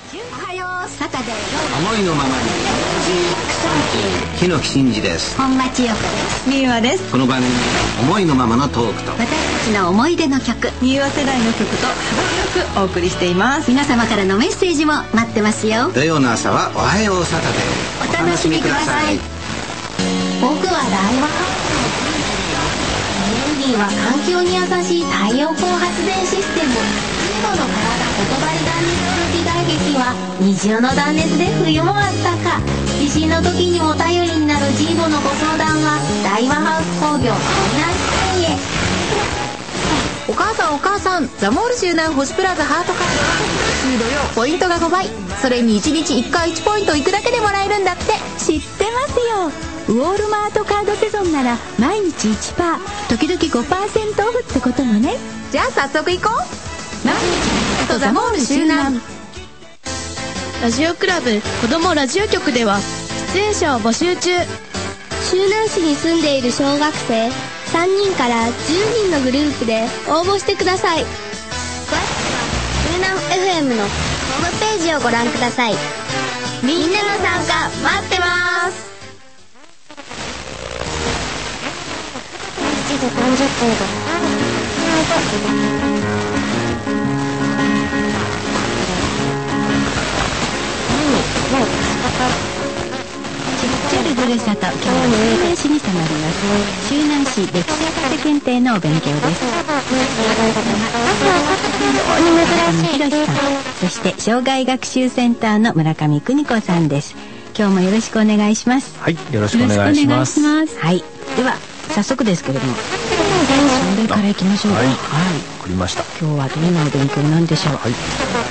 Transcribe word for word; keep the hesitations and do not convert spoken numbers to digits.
おはようサタデー。 思いのままに木の木真嗣です。 本町陽子です。 みゆわです。 この番組思いのままのトークと私たちの思い出の曲、 みゆわ世代の曲と幅広くお送りしています。 皆様からのメッセージも待ってますよ。 土曜の朝はおはようサタデー、 お楽しみください。 僕は大和エネルギーは環境に優しい太陽光発電システム。ジーボの体言葉で断熱空気外劇は二重の断熱で冬もあったか。地震の時にも頼りになるジーボのご相談は大和ハウス工業海南支店へ。 お母さんお母さん、ザモール周南星プラザハートカード、数度よポイントがごばい、それにいちにちいっかいいちポイントいくだけでもらえるんだって。 知ってますよ。ウォールマートカードセゾンなら毎日 いちパーセント、時々 ごパーセント オフってこともね。 じゃあ早速行こう。毎日とザモール周南。 ラジオクラブ子どもラジオ局では出演者を募集中。 周南市に住んでいる小学生さんにんからじゅうにんのグループで応募してください。詳しくは周南 エフエム のホームページをご覧ください。 みんなの参加待ってます。しちじさんじゅっぷんちっちゃるドレサと今日は周南市に迫ります。周南市歴史博士検定のお勉強です。村上博さん、そして障害学習センターの村上邦子さんです。今日もよろしくお願いします。 はい、よろしくお願いします。 はい、では早速ですけれども、それからいきましょうか。 はい、 はい、 送りました。 今日はどんなお勉強なんでしょう。 はい、